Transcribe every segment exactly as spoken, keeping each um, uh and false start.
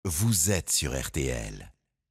vous êtes sur R T L.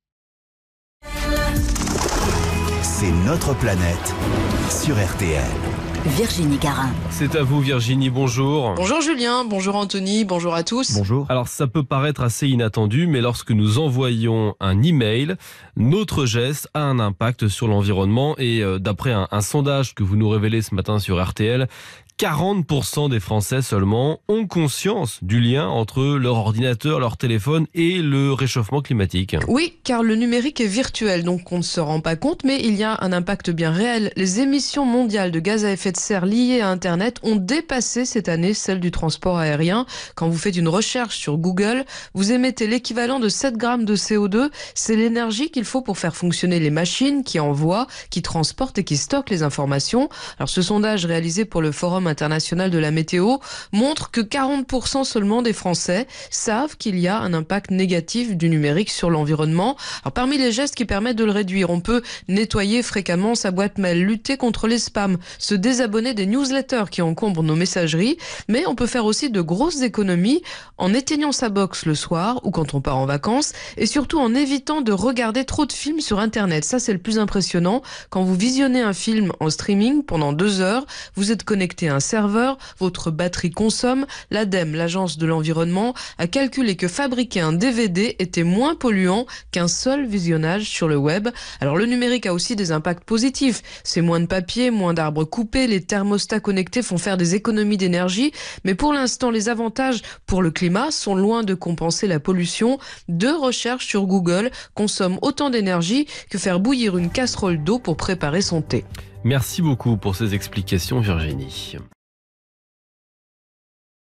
C'est notre planète sur R T L. Virginie Garin. C'est à vous Virginie, bonjour. Bonjour Julien, bonjour Anthony, bonjour à tous. Bonjour. Alors ça peut paraître assez inattendu, mais lorsque nous envoyons un email, notre geste a un impact sur l'environnement et euh, d'après un, un sondage que vous nous révélez ce matin sur R T L, quarante pour cent des Français seulement ont conscience du lien entre leur ordinateur, leur téléphone et le réchauffement climatique. Oui, car le numérique est virtuel, donc on ne se rend pas compte, mais il y a un impact bien réel. Les émissions mondiales de gaz à effet de serre liées à Internet ont dépassé cette année celles du transport aérien. Quand vous faites une recherche sur Google, vous émettez l'équivalent de sept grammes de C O deux. C'est l'énergie qu'il faut pour faire fonctionner les machines qui envoient, qui transportent et qui stockent les informations. Alors ce sondage réalisé pour le Forum international de la météo montre que quarante pour cent seulement des Français savent qu'il y a un impact négatif du numérique sur l'environnement. Alors parmi les gestes qui permettent de le réduire, on peut nettoyer fréquemment sa boîte mail, lutter contre les spams, se désabonner des newsletters qui encombrent nos messageries, mais on peut faire aussi de grosses économies en éteignant sa box le soir ou quand on part en vacances et surtout en évitant de regarder trop de films sur Internet. Ça, c'est le plus impressionnant. Quand vous visionnez un film en streaming pendant deux heures, vous êtes connecté à un serveur, votre batterie consomme. L'ADEME, l'Agence de l'environnement, a calculé que fabriquer un D V D était moins polluant qu'un seul visionnage sur le web. Alors le numérique a aussi des impacts positifs. C'est moins de papier, moins d'arbres coupés, les thermostats connectés font faire des économies d'énergie. Mais pour l'instant, les avantages pour le climat sont loin de compenser la pollution. Deux recherches sur Google consomment autant d'énergie que faire bouillir une casserole d'eau pour préparer son thé. Merci beaucoup pour ces explications Virginie.